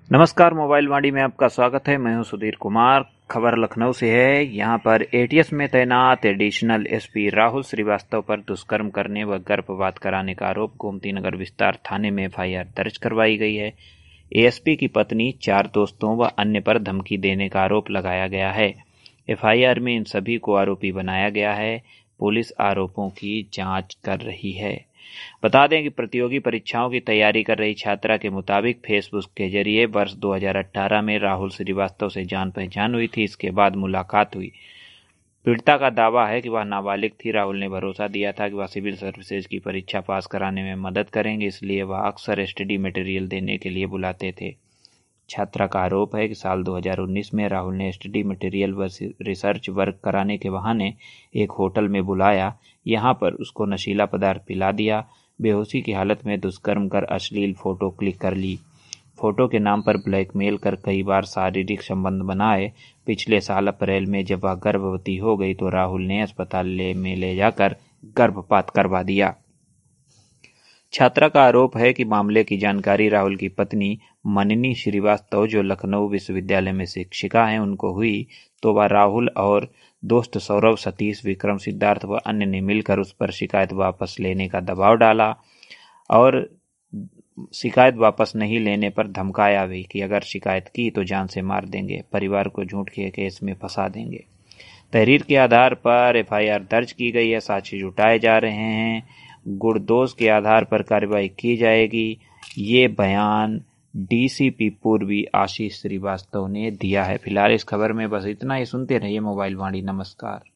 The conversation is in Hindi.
नमस्कार, मोबाइल वाणी में आपका स्वागत है। मैं हूं सुधीर कुमार। खबर लखनऊ से है। यहां पर एटीएस में तैनात एडिशनल एसपी राहुल श्रीवास्तव पर दुष्कर्म करने व गर्भपात कराने का आरोप गोमती नगर विस्तार थाने में एफआईआर दर्ज करवाई गई है। एएसपी की पत्नी, 4 दोस्तों व अन्य पर धमकी देने का आरोप लगाया गया है। एफआईआर में इन सभी को आरोपी बनाया गया है। पुलिस आरोपों की जांच कर रही है। बता दें कि प्रतियोगी परीक्षाओं की तैयारी कर रही छात्रा के मुताबिक फेसबुक के जरिए वर्ष 2018 में राहुल श्रीवास्तव से जान पहचान हुई थी। इसके बाद मुलाकात हुई। पीड़िता का दावा है कि वह नाबालिग थी। राहुल ने भरोसा दिया था कि वह सिविल सर्विसेज की परीक्षा पास कराने में मदद करेंगे, इसलिए वह अक्सर स्टडी मटेरियल देने के लिए बुलाते थे। छात्रा का आरोप है कि साल 2019 में राहुल ने स्टडी मटेरियल व रिसर्च वर्क कराने के बहाने एक होटल में बुलाया। यहां पर उसको नशीला पदार्थ पिला दिया। बेहोशी की हालत में दुष्कर्म कर अश्लील फोटो क्लिक कर ली। फोटो के नाम पर ब्लैकमेल कर कई बार शारीरिक संबंध बनाए। पिछले साल अप्रैल में जब वह गर्भवती हो गई तो राहुल ने अस्पताल में ले जाकर गर्भपात करवा दिया। छात्रा का आरोप है कि मामले की जानकारी राहुल की पत्नी मननी श्रीवास्तव, जो लखनऊ विश्वविद्यालय में शिक्षिका हैं, उनको हुई तो वह राहुल और दोस्त सौरभ, सतीश, विक्रम, सिद्धार्थ व अन्य ने मिलकर उस पर शिकायत वापस लेने का दबाव डाला और शिकायत वापस नहीं लेने पर धमकाया भी कि अगर शिकायत की तो जान से मार देंगे, परिवार को झूठ के केस में फंसा देंगे। तहरीर के आधार पर एफआईआर दर्ज की गई है। साक्ष्य जुटाए जा रहे हैं। गुण दोष के आधार पर कार्रवाई की जाएगी। ये बयान डीसीपी पूर्वी आशीष श्रीवास्तव ने दिया है। फिलहाल इस खबर में बस इतना ही। सुनते रहिए मोबाइल वाणी। नमस्कार।